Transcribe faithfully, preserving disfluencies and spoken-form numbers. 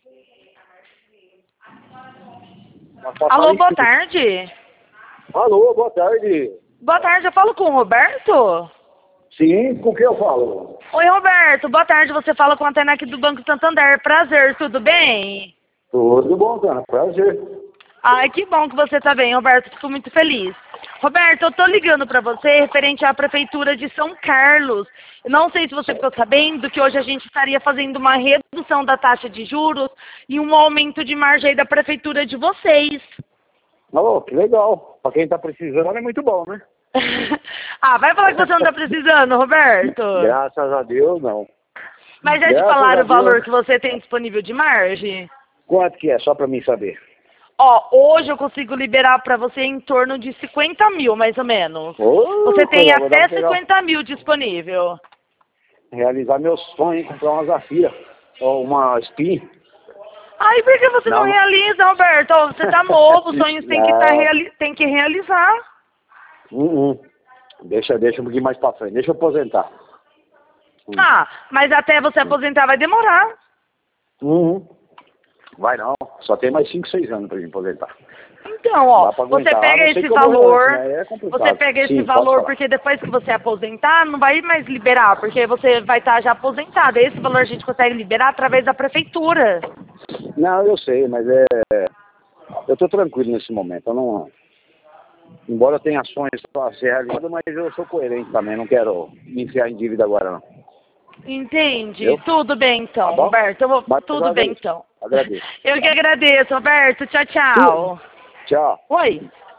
Alô, boa tarde. Alô, boa tarde. Boa tarde, eu falo com o Roberto? Sim, com quem eu falo? Oi, Roberto, boa tarde, você fala com a Tainá aqui do Banco Santander. Prazer, tudo bem? Tudo bom, cara. Prazer. Ai, que bom que você tá bem, Roberto, fico muito feliz. Roberto, eu tô ligando pra você referente à Prefeitura de São Carlos. Eu não sei se você ficou sabendo que hoje a gente estaria fazendo uma redução da taxa de juros e um aumento de margem aí da Prefeitura de vocês. Oh, que legal. Pra quem tá precisando é muito bom, né? Ah, vai falar que você não tá precisando, Roberto. Graças a Deus, não. Mas já te Graças falaram a o valor Deus. que você tem disponível de margem? Quanto que é, só pra mim saber? Ó, hoje eu consigo liberar pra você em torno de cinquenta mil, mais ou menos. Ô, Você tem coisa boa, dá até pra pegar- cinquenta mil disponível. realizar meu sonho, hein? Comprar uma Zafira. Ou uma Spin. Aí por que você não, Não. realiza, Roberto? Ó, você tá novo, os sonhos tem que, tá Não. reali tem que realizar. Hum, hum. Deixa, deixa um pouquinho mais pra frente. Deixa eu aposentar. Hum. Ah, mas até você aposentar vai demorar. Uhum. Vai não. Só tem mais cinco, seis anos pra me aposentar. Então, ó, Dá pra você aguentar. pega A não ser esse que eu morra valor, antes, né? É complicado. você pega esse Sim, pode valor falar. porque depois que você aposentar, não vai mais liberar, porque você vai estar já aposentado. Esse valor a gente consegue liberar através da prefeitura. Não, eu sei, mas é... eu tô tranquilo nesse momento. Eu não... Embora eu tenha ações para ser realizado, mas eu sou coerente também. Não quero me enfiar em dívida agora, não. Entendi. Eu? Tudo bem então, Tá bom? Roberto. Eu vou... Mas eu Tudo bem agradeço. então. Agradeço. Eu que agradeço, Roberto. Tchau, tchau. Tchau. Oi.